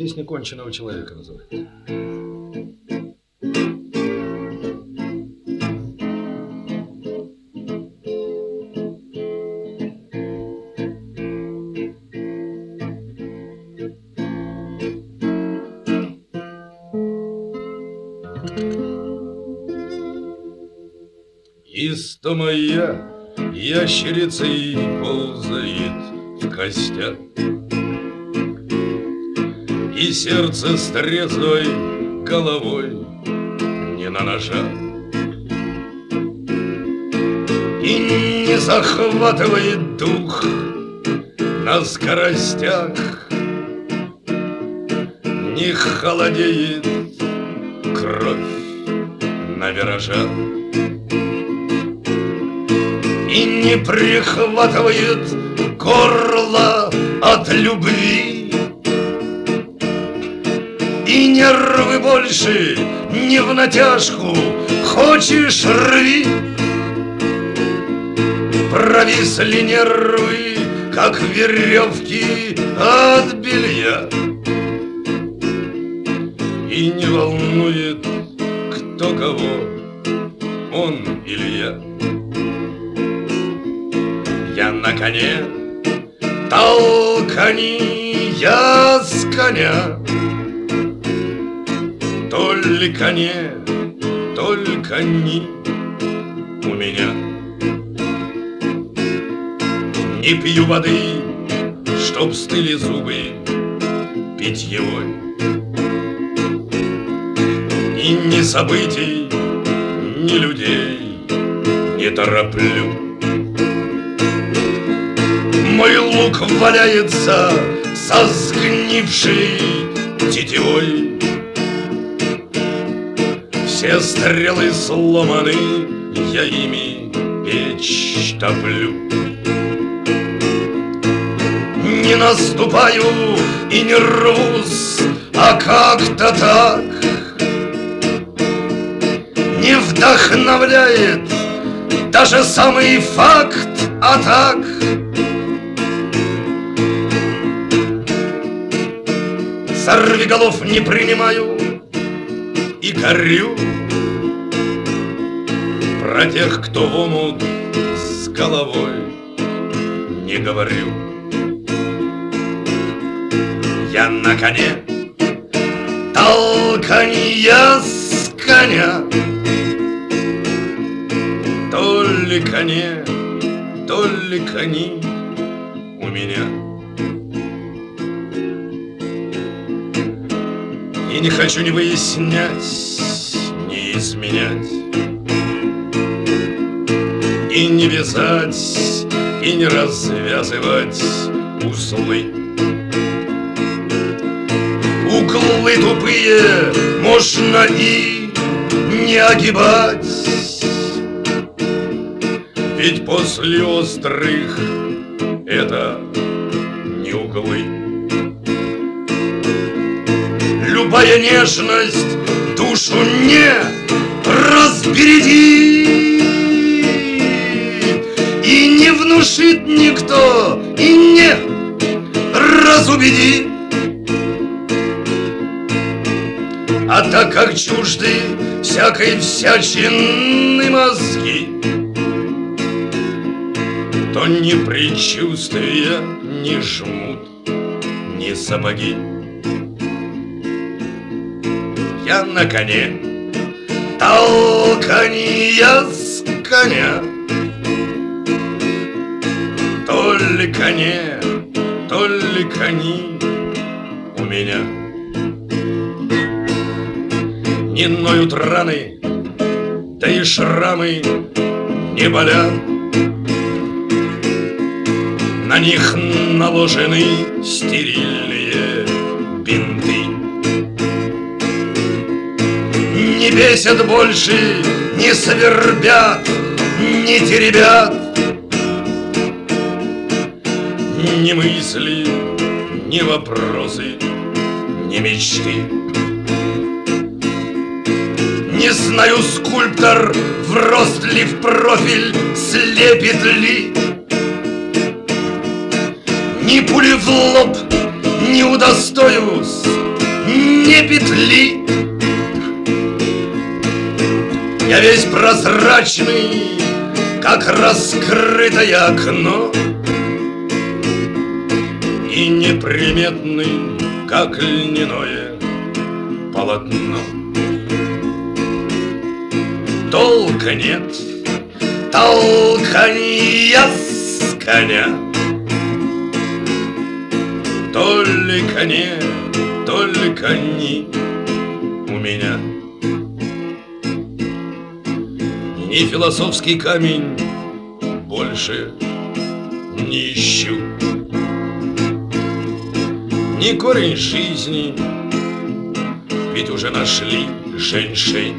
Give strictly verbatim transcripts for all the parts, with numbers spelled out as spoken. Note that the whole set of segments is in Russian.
Песня конченого человека называется. Иста моя ящерицей ползает в костях, и сердце с трезвой головой не на ножах, и не захватывает дух на скоростях, не холодеет кровь на виражах, и не прихватывает горло от любви, и нервы больше не в натяжку, хочешь рви. Провисли нервы, как веревки от белья, и не волнует, кто кого, он или я. Я на коне, толкани я с коня, только не, только не у меня. Не пью воды, чтоб стыли зубы питьевой, и ни событий, ни людей не тороплю. Мой лук валяется со сгнившей тетивой, все стрелы сломаны, я ими печь топлю. Не наступаю и не рвусь, а как-то так не вдохновляет даже самый факт атак. Сорвиголов не принимаю и горю, про тех, кто в омут с головой, не говорю. Я на коне, толкани я с коня, только не, только не у меня. И не хочу ни выяснять, ни изменять, и не вязать, и не развязывать узлы. Углы тупые можно и не огибать, ведь после острых это не углы. Любая нежность душу не разбередит, и не внушит никто, и не разубедит. А так как чужды всякой всячины мозги, то ни предчувствия не жмут, ни сапоги. Я на коне, толкани я с коня, только не, только не у меня. Не ноют раны, да и шрамы не болят, на них наложены стерильные бинты. Не бесят больше, не свербят, не теребят ни мысли, ни вопросы, ни мечты. Не знаю, скульптор в рост ли, в профиль слепит ли, ни пули в лоб не удостоюсь не петли. Я весь прозрачный, как раскрытое окно, и неприметный, как льняное полотно. Толка нет, толканья с коня, только не, только не у меня. Ни философский камень больше не ищу, ни корень жизни, ведь уже нашли женьшень.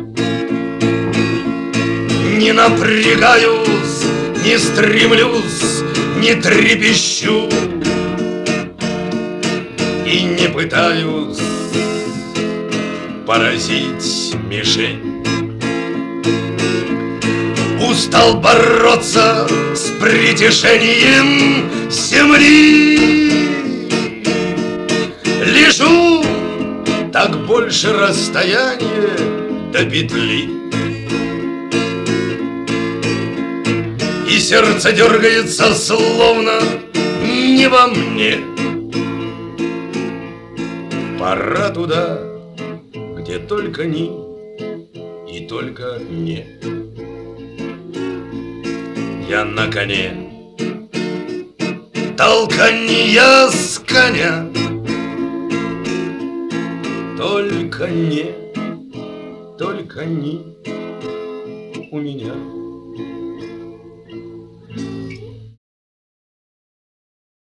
Не напрягаюсь, не стремлюсь, не трепещу и не пытаюсь поразить мишень. Устал бороться с притяжением земли. Лежу, так больше расстояние до петли. И сердце дергается, словно не во мне. Пора туда, где только ни и только не. Я на коне, толканья с коня, только не, только не у меня.